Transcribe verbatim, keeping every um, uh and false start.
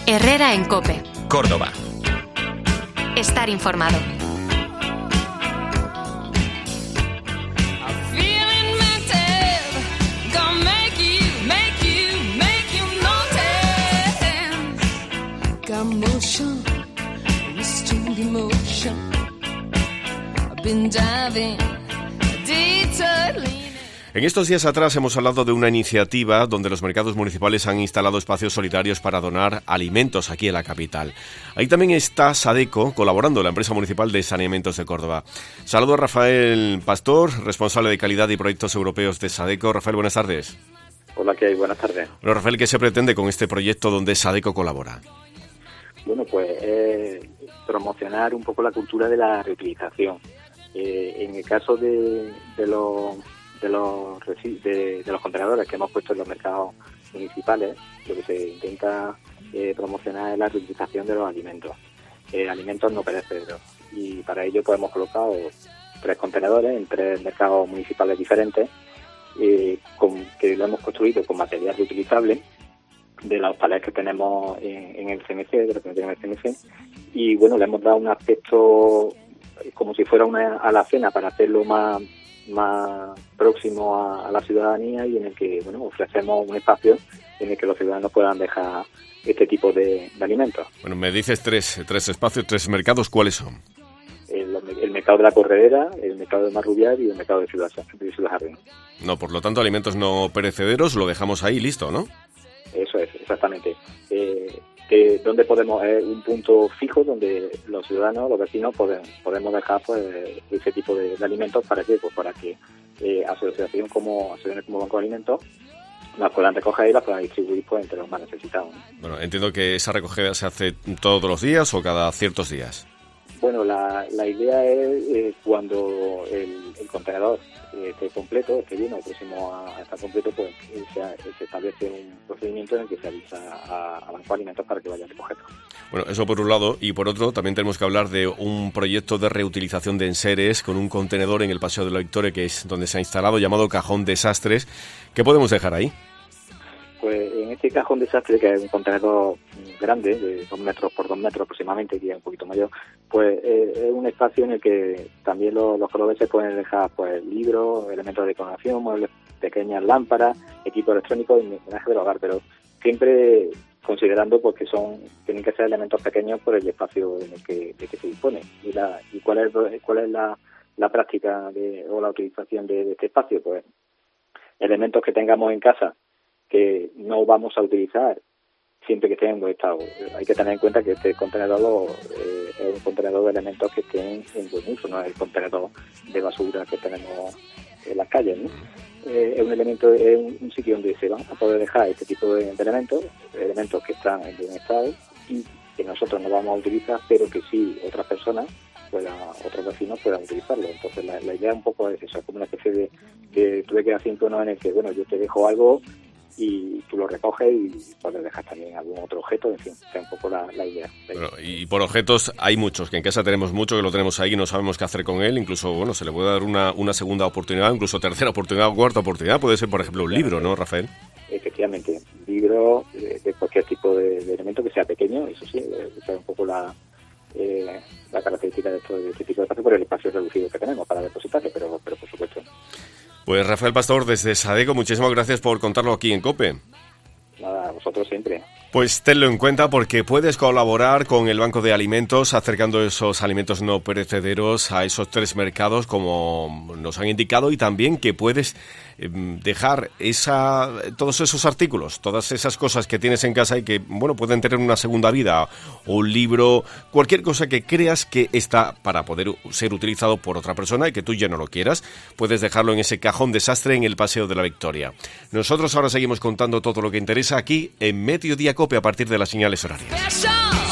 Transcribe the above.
Herrera en COPE. Córdoba. Estar informado. En estos días atrás hemos hablado de una iniciativa donde los mercados municipales han instalado espacios solidarios para donar alimentos aquí en la capital. Ahí también está Sadeco colaborando, la empresa municipal de saneamientos de Córdoba. Saludo a Rafael Pastor, responsable de calidad y proyectos europeos de Sadeco. Rafael, buenas tardes. Hola, ¿qué hay? Buenas tardes. Bueno, Rafael, ¿qué se pretende con este proyecto donde Sadeco colabora? Bueno, pues eh, promocionar un poco la cultura de la reutilización. Eh, en el caso de, de los de los de, de los contenedores que hemos puesto en los mercados municipales, lo que se intenta eh, promocionar es la reutilización de los alimentos, eh, alimentos no perecederos. Y para ello pues hemos colocado tres contenedores en tres mercados municipales diferentes, eh, con, que lo hemos construido con material reutilizable de los palés que tenemos en, en el C M C, de lo que tenemos en el C M C, y bueno, le hemos dado un aspecto como si fuera una alacena para hacerlo más más próximo a, a la ciudadanía, y en el que bueno ofrecemos un espacio en el que los ciudadanos puedan dejar este tipo de, de alimentos. Bueno, me dices tres tres espacios, tres mercados, ¿cuáles son? El, el mercado de la Corredera, el mercado de Marrubiar y el mercado de Ciudad, de Ciudad Jardín. No, por lo tanto, alimentos no perecederos lo dejamos ahí, listo, ¿no? Eso es, exactamente. Eh, que donde podemos, es eh, un punto fijo donde los ciudadanos, los vecinos, podemos, podemos dejar pues ese tipo de, de alimentos. ¿Para qué? Pues para que eh, asociación como asociaciones como Banco de Alimentos las puedan recoger y las puedan distribuir pues entre los más necesitados. Bueno, entiendo que esa recogida se hace todos los días o cada ciertos días. Bueno, la, la idea es eh, cuando el, el contenedor eh, esté completo, esté lleno, próximo a, a estar completo, pues se, se establece un procedimiento en el que se avisa a, a Banco de Alimentos para que vayan a recogerlo. Bueno, eso por un lado, y por otro también tenemos que hablar de un proyecto de reutilización de enseres con un contenedor en el Paseo de la Victoria, que es donde se ha instalado, llamado Cajón Desastres. ¿Qué podemos dejar ahí? Pues en este cajón desastre, que es un contenedor grande, de dos metros por dos metros aproximadamente, que es un poquito mayor, pues eh, es un espacio en el que también los, los cordobeses pueden dejar pues libros, elementos de decoración, muebles, pequeñas lámparas, equipo electrónico y menaje del hogar, pero siempre considerando pues que son tienen que ser elementos pequeños por el espacio en el que, de que se dispone. Y la y cuál es cuál es la, la práctica de, o la utilización de, de este espacio, pues elementos que tengamos en casa que no vamos a utilizar siempre que estén en buen estado. Hay que tener en cuenta que este contenedor lo, eh, es un contenedor de elementos que estén en buen uso, no es el contenedor de basura que tenemos en las calles, ¿no? Eh, es un elemento, es un, un sitio donde se van a poder dejar este tipo de, de elementos, elementos que están en buen estado y que nosotros no vamos a utilizar, pero que sí otras personas puedan, otros vecinos puedan utilizarlo. Entonces la, la idea un poco es eso, es como una especie de, de tuve que hacer un en el que, bueno, yo te dejo algo y tú lo recoges y puedes dejar también algún otro objeto, en fin, es un poco la, la idea. Bueno, y por objetos hay muchos, que en casa tenemos mucho, que lo tenemos ahí y no sabemos qué hacer con él, incluso, bueno, se le puede dar una, una segunda oportunidad, incluso tercera oportunidad o cuarta oportunidad, puede ser, por ejemplo, un libro, ¿no, Rafael? Efectivamente, libro de, de cualquier tipo de, de elemento que sea pequeño, eso sí, esa es un poco la eh, la característica de, esto, de este tipo de espacio por el espacio reducido que tenemos para depositarlo, pero, pero por supuesto. Pues Rafael Pastor, desde Sadeco, muchísimas gracias por contarlo aquí en COPE. Nada, a vosotros siempre. Pues tenlo en cuenta porque puedes colaborar con el Banco de Alimentos acercando esos alimentos no perecederos a esos tres mercados como nos han indicado, y también que puedes eh, dejar esa todos esos artículos, todas esas cosas que tienes en casa y que, bueno, pueden tener una segunda vida, o un libro, cualquier cosa que creas que está para poder ser utilizado por otra persona y que tú ya no lo quieras, puedes dejarlo en ese cajón desastre en el Paseo de la Victoria. Nosotros ahora seguimos contando todo lo que interesa aquí en Mediodía COPE a partir de las señales horarias.